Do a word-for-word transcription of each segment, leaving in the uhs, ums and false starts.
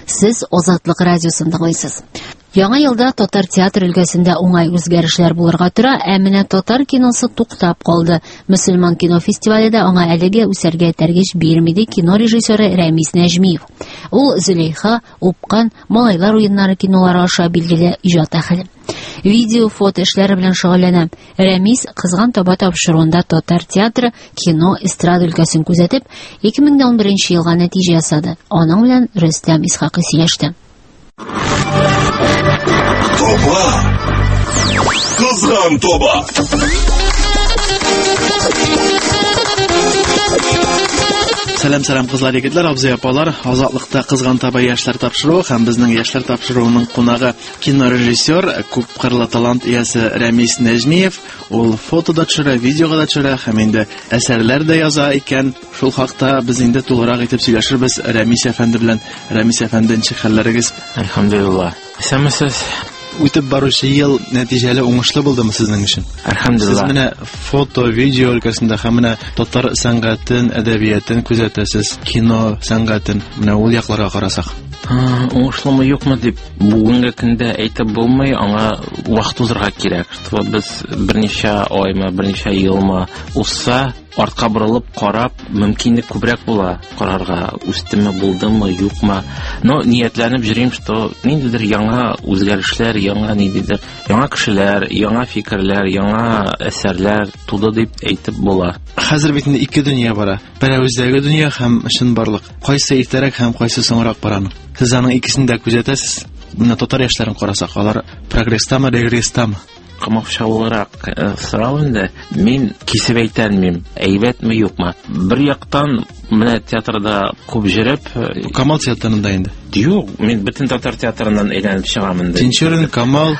Сез Азатлык радиосын тыңлыйсыз. Яңа елда татар театр өлкәсендә уңай үзгәрешләр булырга тора, ә менә татар киносы туктап калды. Мөселман кино фестивалендә аңа әлегә үсәргә тәргеш бирмиде кино режиссеры Рәмис Нәҗмиев. Ул Зөләйха, Упкан, Малайлар уеннары кинолары аша билгеле иҗат әһеле. Видео, фото эшләре белән шөгыльләнә. Рәмис кызган таба тапшыруында татар театры, кино, эстрада өлкәсен күзәтеп, ике мең дә унберенче елга нәтиҗә ясады. Аның белән Рөстәм Исхакый сөйләште. Тоба! Кызган тоба! Сәлам-сәлам кызлар, егетләр, абзый апалар. Азатлыкта кызган таба яшьләр тапшыруы һәм безнең яшьләр тапшыруының кунагы кинорежиссер, күп кырлы талант иясе Рәмис Нәҗмиев. Ул фотода төшерә, видеога да төшерә һәм инде әсәрләр дә яза икән. Шул хакта без инде тулырак итеп сөйләшербез Рәмис әфәнде белән. Рәмис әфәнде, ничек хәлләрегез? Әлхәмдулилlah. Исәнмесез? Үтеп баручы ел нәтиҗәле, уңышлы булдымы сезнең өчен? Әлхәмдулилlah. Сез менә фото, видео өлкәсендә һәм менә татар сәнгатен, әдәбиятын күзәтәсез, кино сәнгатен. Менә ул якларга карасак. Уңышлымы юкмы дип бүгенге көндә әйтеп булмый, аңа вакыт узырга кирәк. Без берничә айма, берничә елма узса, артка борылып карап, мөмкинлек күбрәк була карарга, үстеме, булдымы, юкмы. Но ниятләнеп йөрим, что ниндидер яңа үзгәрешләр, яңа ниндидер, яңа кешеләр, яңа фикерләр, яңа әсәрләр туды дип әйтеп була. Хәзер бит инде ике дөнья бара. Берәүздәге дөнья һәм чынбарлык. Кайсы иртәрәк һәм кайсы соңрак бараны? Сез аның икесен дә күзәтәсез. Менә татар яшьләрен карасак, алар прогресстамы, регресстамы? Камакшаулырак сорау инде. Мин кисеп әйтәлмим, әйбәтме юкмы. Бер яктан менә театрда күп җырып, Камал театрында инде. Юк, мин бөтен татар театрыннан әйләнеп чыгам инде. Тинчурин, Камал,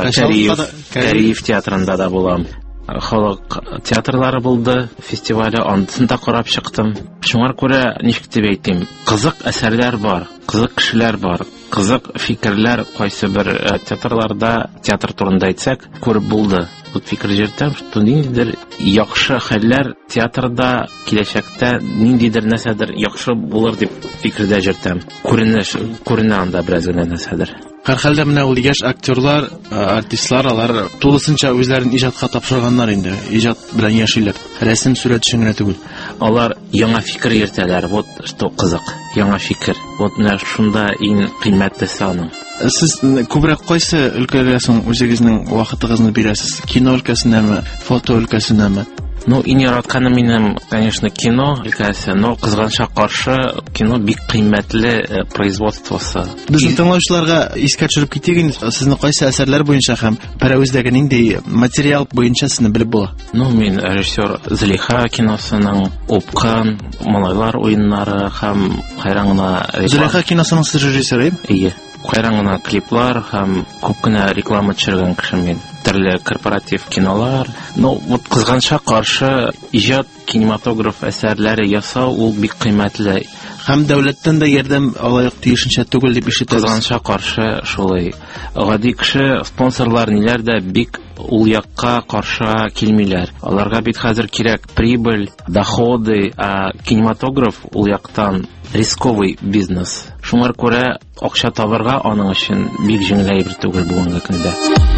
Кәриев театрында да булам. Халык театрлары булды, фестивале, андысында карап чыктым. Шуңар күрә ничек дип әйтим, кызык әсәрләр бар, кызык кешеләр бар, кызык фикерләр кайсы бер театрларда, театр турында әйтсәк, күреп булды. Бу фикер җиртәм, что ниндидер яхшы хәлләр театрда киләчәктә ниндидер нәрсәдер яхшы булыр дип фикердә җиртәм. Күренеш, күренә анда бераз генә нәрсәдер. Һәрхәлдә менә ул яшь актерлар, артистлар, алар тулысынча үзләрен иҗатка тапшырганнар инде. Иҗат белән яшиләр. Рәсем, сурәт өчен генә түгел. Алар яңа фикер йөртәләр. Вот что кызык. Яңа фикер. Вот менә шунда иң кыйммәтлесе аның. Сез күбрәк кайсы өлкәгә соң үзегезнең вакытыгызны бирәсез? Кино өлкәсенәме, фото өлкәсенәме? Ну, иң яратканым минем, конечно, кино өлкәсе, но кызганча каршы кино бик кыйммәтле производствосы. Безнең тыңлаучыларга искә төшереп китик инде, сезне кайсы әсәрләр буенча һәм Пәрәүздәге нинди материал буенча сезне белеп була? Ну, мин режиссер Зөләйха киносының, Упкан, Малайлар уеннары һәм хайраңна Зөләйха киносының сез режиссеры? Ие. Хайраңна клиплар һәм күп кенә реклама төшергән кеше мин. Төрле корпоратив кинолар. Ну, вот кызганча каршы иҗат кинематограф әсәрләре ясау ул бик кыйммәтле. Һәм дәүләттән дә ярдәм алайык тиешенчә түгел дип ишетәбез. Кызганча каршы шулай. Гади кеше, спонсорлар ниләр дә бик ул якка каршы килмиләр. Аларга бит хәзер кирәк прибыль, доходы, а кинематограф ул яктан рисковый бизнес. Шуңар күрә акча табарга аның өчен бик җиңел әйбер түгел бүгенге көндә.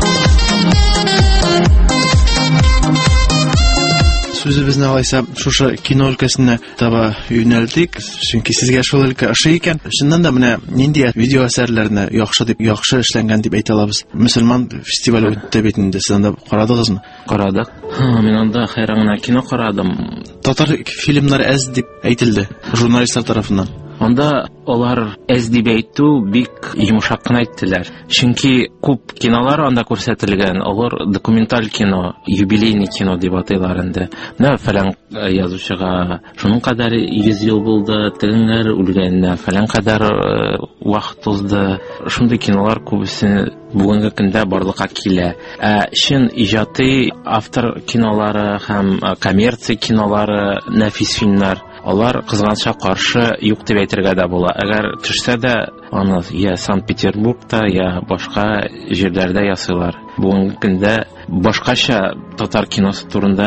Сүзебезне алайса, шушы кино өлкәсенә таба юнәлдик, чөнки сезгә шул өлкә ошый икән. Чыннан да менә нинди видео әсәрләрне яхшы дип, яхшы эшләнгән дип әйтә алабыз. Мөселман фестивале үтте бит инде, сез анда карадыгызмы? Карадык. Мин анда хайраңна кино карадым. Татар фильмнар әз дип әйтелде журналистлар тарафыннан. Анда алар әз дип әйтү бик йомшак кына әйттеләр. Чөнки күп кинолар анда күрсәтелгән, алар документаль кино, юбилейный кино дип атыйлар инде. Менә фәлән язучыга шуның кадәр йөз ел булды, тегеңнәр үлгәннәр, фәлән кадәр вакыт узды. Шундый кинолар күбесе бүгенге көндә барлыкка килә. Ә чын иҗаты автор кинолары һәм коммерция кинолары, нәфис фильмнар, алар кызганча каршы юк дип әйтергә дә була. Әгәр төшсә дә, аны я Санкт-Петербургта, я башка җирләрдә ясыйлар. Бүгенге көндә башкача татар киносы турында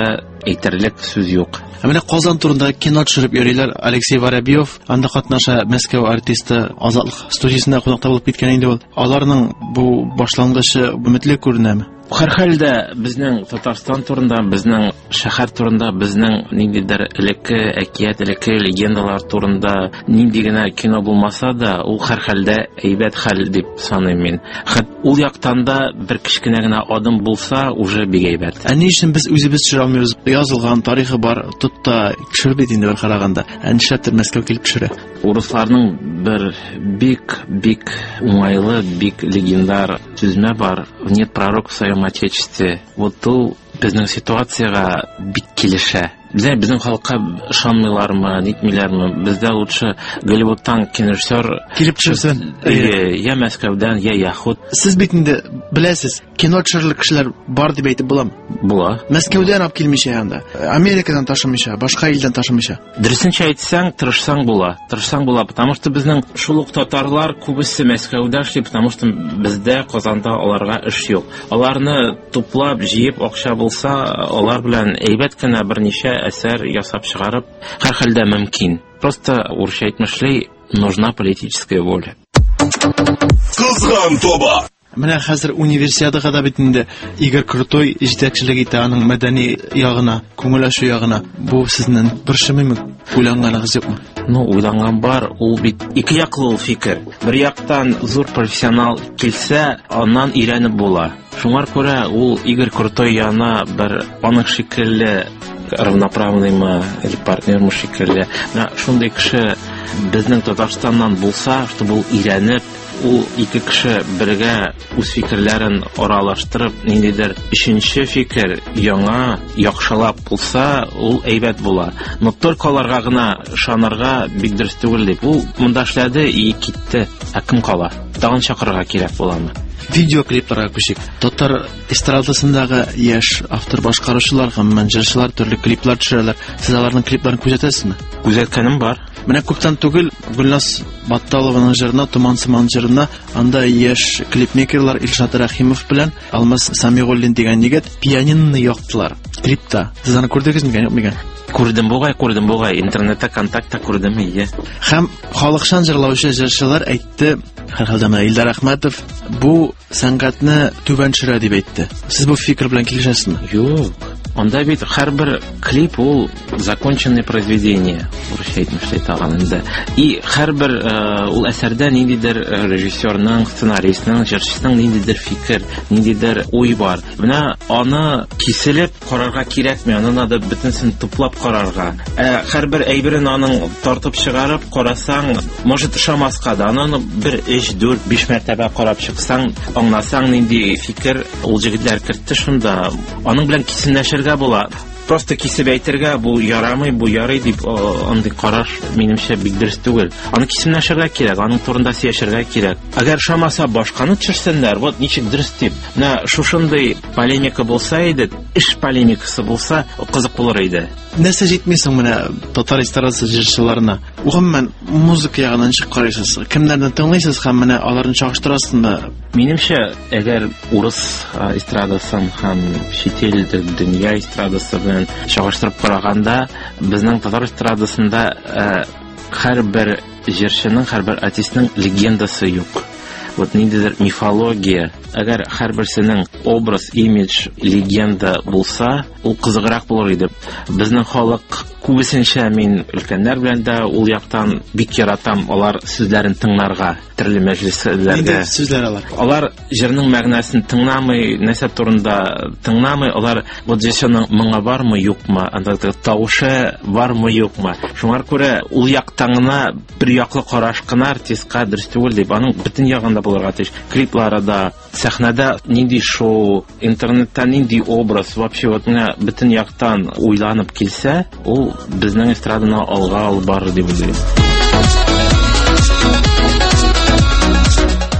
әйтерлек сүз юк. Ә менә Казан турында кино төшереп йөриләр. Алексей Воробьев, анда катнаша Мәскәү артисты Азатлык студиясендә кунакта булып киткән инде ул. Аларның бу башлангычы үметле күренәме? Һәрхәлдә безнең Татарстан турында, безнең шәһәр турында, безнең ниндидер элекке әкият, элекке легендалар турында нинди генә кино булмаса да, ул һәрхәлдә әйбәт хәл дип саныйм мин. Хәт ул яктан да бер кичкенә генә адым булса, уже бик әйбәт. Ә ни өчен без үзебез төшерә алмыйбыз? Язылган тарихы бар, тутта төшереп бит инде бер караганда. Ә нишләптер Мәскәү килеп төшерә? Урысларның бер бик бик уңайлы, бик легендар сүзмә бар. Нет пророка в своем отечестве. Вот ул безнең ситуациягә бик килешә. Бездә безнең халыкка ышанмыйлармы, нитмиләрме? Бездә лучше Голливудтан кинорежиссер килеп төшерсен. Я Мәскәүдән, я Яхут. Сез бит инде беләсез, кино төшерлек кешеләр бар дип әйтеп буламы? Була. Мәскәүдән алып килмичә янда. Америкадан ташымыйча, башка илдән ташымыйча. Дөресенчә әйтсәң, тырышсаң була. Тырышсаң була, потому что безнең шул ук татарлар күбесе Мәскәүдә эшли, потому что бездә Казанда аларга эш юк. Аларны туплап, җыеп акча булса, алар белән әйбәт кенә берничә әсәр ясап чыгарып, һәрхәлдә мөмкин. Просто урысча әйтмешли, нужна политическая воля. Кызган тоба. Менә хәзер универсиадага да бит инде Игорь Крутой җитәкчелек итә аның мәдәни ягына, күңел ачу ягына. Бу сезнең бер шимиме уйланганыгыз юкмы? Ну, уйланган бар, ул бит ике яклы ул фикер. Бер яктан зур профессионал килсә, аннан өйрәнеп була. Шуңар күрә ул Игорь Крутой яна бер аның шикелле равноправныймы или партнермы шикелле. Менә шундый кеше безнең Татарстаннан булса, чтобы ул өйрәнеп, ул ике кеше бергә үз фикерләрен аралаштырып, ниндидер өченче фикер яңа яхшылап булса, ул әйбәт була. Но только аларга гына ышанырга бик дөрес түгел дип. Ул монда эшләде и китте. Ә кем кала? Тагын чакырырга кирәк буламы? Видеоклипларга күчик. Татар эстрадасындагы яшь автор башкаручылар һәм менеджерлар төрле клиплар төшерәләр. Сез аларның клипларын күзәтәсезме? Күзәткәнем бар. Менә күптән түгел Гөлнас Батталованың җырына, Туман сыман җырына, анда яшь клипмейкерлар Илшат Рәхимов белән Алмаз Самигуллин дигән егет пианиноны яктылар клипта. Сез аны күрдегезме, юкмы? Күрдем бугай, күрдем бугай. Интернетта, контактта күрдем ие. Һәм халыкчан җырлаучы җырчылар әйтте, һәрхәлдә менә Илдар Әхмәтов бу сәнгатьне түбән төшерә дип әйтте. Сез бу фикер белән килешәсезме? Юк. Анда бит һәрбер клип ул законченное произведение. Урысча әйтмешли тагында. И һәрбер ул әсәрдә ниндидер режиссерның, сценаристның, җырчысының ниндидер фикер, ниндидер уй бар. Менә аны киселеп карарга кирәкми, аны надо бөтенсен туплап карарга. Ә һәрбер әйберен аның тартып чыгарып карасаң, может ышамаска да, аны бер өч, дүрт, биш мәртәбә карап чыксаң, аңласаң нинди фикер ул җегетләр кертте шунда. Аның белән кисенләшергә була. Просто кисеп әйтергә бу ярамый, бу ярый дип андый караш минемчә бик дөрес түгел. Аны кисенләшергә кирәк, аның турында сөйләшергә кирәк. Әгәр шамаса башканы төшерсеннәр, вот ничек дөрес дип. Менә шушындый полемика булса иде, эш полемикасы булса, кызык булыр иде. Нәрсә җитмисең менә татар эстрадасы җырчыларына? Гомумән музыка ягыннан ничек карыйсыз? Кемнәрне тыңлыйсыз һәм менә аларны чагыштырасызмы? Минемчә, әгәр урыс эстрадасын һәм чит ил дөнья эстрадасы белән чагыштырып караганда, безнең татар эстрадасында һәрбер җырчының, һәрбер артистның легендасы юк. Вот ниндидер мифология. Әгәр һәрберсенең образ, имидж, легенда булса, ул кызыграк булыр иде. Безнең халык күбесенчә мин өлкәннәр белән дә ул яктан бик яратам алар сүзләрен тыңларга, төрле мәҗлесләргә. Нинди сүзләр алар? Алар җырның мәгънәсен тыңламый, нәрсә турында тыңламый, алар вот җырчының моңа бармы, юкмы, анда тавышы бармы, юкмы. Шуңар күрә ул яктан гына бер яклы караш кына артистка дөрес түгел дип, аның бөтен ягында булырга тиеш. Клиплары да, сәхнәдә нинди шоу, интернетта нинди образ, вообще вот менә бөтен яктан уйланып килсә, ул безнең эстраданы алга алып барыр дип уйлыйм.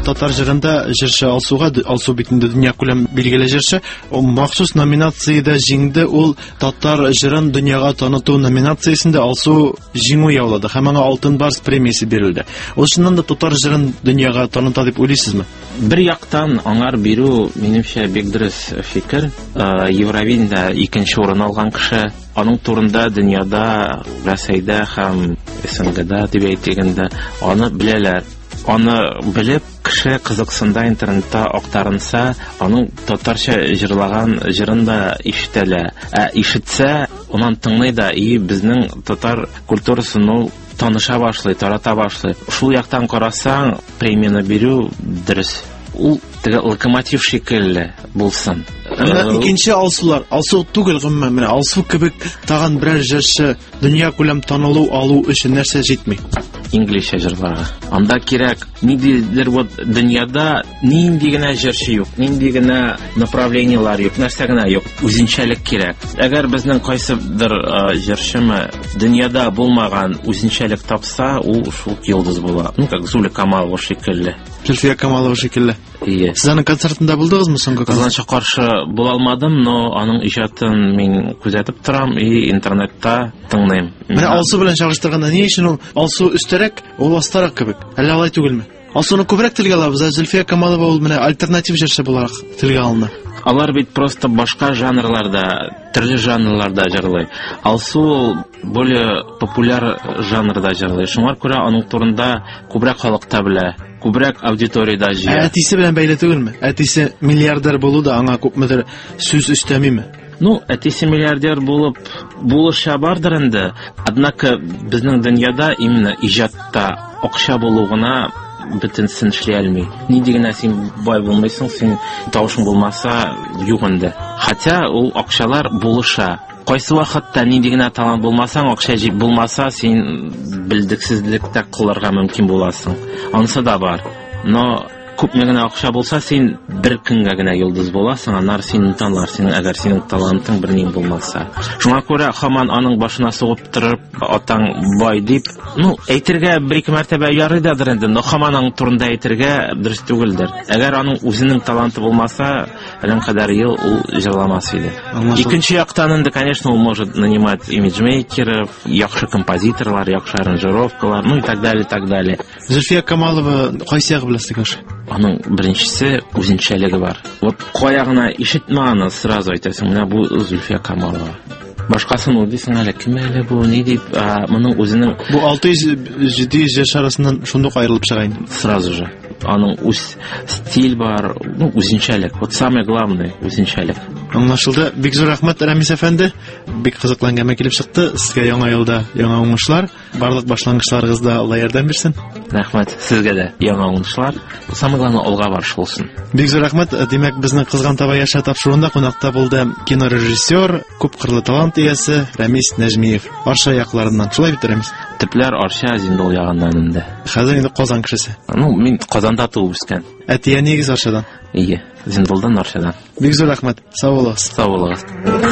татар җырында җырчы Алсуга, Алсу бит инде дөньякүләм билгеле җырчы, махсус номинациядә җиңде. Ул татар җырын дөньяга таныту номинациясендә Алсу җиңү яулады һәм аңа алтын барс премиясе бирелде. Ул чыннан да татар җырын дөньяга таныта дип уйлыйсызмы? Бер яктан аңар бирү минемчә бик дөрес фикер. Евровидениедә икенче урын алган кеше, аның турында дөньяда, Россиядә һәм СНГда дип әйтгәндә аны беләләр. Аны белеп, кеше кызыксында интернетта актарынса, аның татарча җырлаган җырын да ишетәләр. Ә ишетсә, онан тыңлый да, и безнең татар культурасын ул таныша башлый, тарата башлый. Шул яктан карасаң, премияны бирү дөрес. Ул теге локомотив шикелле булсын. Менә икенче Алсулар, Алсу түгел гомумән, менә Алсу кебек тагын берәр җырчы дөнья күләм танылу алу өчен нәрсә җитми? Инглизчә җырларга. Анда кирәк, ниндидер вот дөньяда нинди генә җырчы юк, нинди генә направлениелар юк, нәрсә генә юк, үзенчәлек кирәк. Әгәр безнең кайсыдыр җырчымы дөньяда булмаган үзенчәлек тапса, ул шул йолдыз була. Ну, как Зуля Камалова шикелле. Зульфия Камалова шикелле. Ие. Сез аның концертында булдыгызмы соңгы? Казанча каршы була алмадым, но аның иҗатын мин күзәтеп торам и интернетта тыңлыйм. Менә Алсу белән чагыштырганда ни өчен ул Алсу өстәрәк, ул астарак кебек? Әллә алай түгелме? Алсуны күбрәк телгә алабыз, ә Зульфия Камалова ул менә альтернатив җырчы буларак телгә алына. Алар бит просто башка жанрларда, төрле жанрларда җырлый. Алсу более популяр жанрда җырлый. Шуңа күрә аның турында күбрәк халык та белә, күбрәк аудиторияда җыя. Әтисе белән бәйле түгелме? Әтисе миллиардер булу да аңа күпмедер сүз өстәмиме? Ну, әтисе миллиардер булып булыша бардыр инде. Однако безнең дөньяда именно иҗатта акча булу гына бөтенсен эшли алмый. Ни дигән син бай булмыйсың, син тавышың булмаса юк инде. Хотя ул акчалар булыша. Кайсы вакытта нинди генә талант булмасаң, акча җип булмаса, син белдексезлектә кылырга мөмкин буласың. Анысы да бар. Но күпме генә акча булса, син бер көнгә генә йолдыз буласың, аннары син танылар, син әгәр синең талантың бернин булмаса. Шуңа күрә һаман аның башына сугып торып, атаң бай дип, ну, әйтергә бер-ике мәртәбә ярый дадыр инде, но һаман аның турында әйтергә дөрес түгелдер. Әгәр аның үзенең таланты булмаса, әлен кадәр ел ул җырламас иде. Икенче яктан инде, конечно, ул может нанимать имиджмейкеров, яхшы композиторлар, яхшы аранжировкалар, ну и так далее, так далее. Зульфия Камалова кайсы ягы белән сыгыш? Аның беренчесе үзенчәлеге бар. Вот каягына ишетмәгән сразу әйтәсең, менә бу Зульфия Камалова. Башкасын ул дисең әле, кем әле бу, ни дип, моның үзенең бу алты йөз җиде йөз яшь арасыннан шундук аерылып чыга инде. Сразу же. Аның үз стиль бар, ну, үзенчәлек. Вот самое главное үзенчәлек. Аңлашылды. Бик зур рәхмәт, Рәмис әфәнде. Бик кызыклы әңгәмә килеп чыкты. Сезгә яңа елда яңа уңышлар, барлык башлангычларыгызда Алла ярдәм бирсен. Рәхмәт. Сезгә дә яңа уңышлар. Самое главное алга барыш булсын. Бик зур рәхмәт. Димәк, безнең Кызган таба яшә тапшыруында кунакта булды кинорежиссер, күп кырлы талант иясе Рәмис Нәҗмиев. Арша якларыннан. Шулай бит, Рәмис? Төпләр Арча Зиндул ягыннан инде. Хәзер инде Казан кешесе. Ну, мин Казанда туып үскән. Әтия нигез Арчадан? Ие, Зиндулдан Арчадан. Бик зур рәхмәт. Сау булыгыз. Сау булыгыз.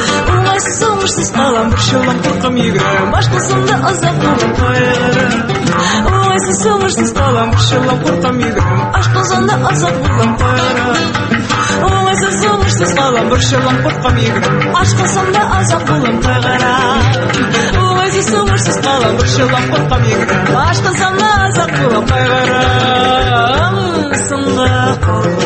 Уңайсыз алам бер шулам куркам йөгерәм, башкасында азап булып кайгырам. Уңайсыз уңышсыз алам бер шулам куркам йөгерәм, башкасында азап булып кайгырам. Уңайсыз уңышсыз алам бер шулам куркам йөгерәм, башкасында азап булып кайгырам. Уңайсыз уңышсыз алам бер шулам куркам йөгерәм, башкасында азап булып кайгырам. Сыңга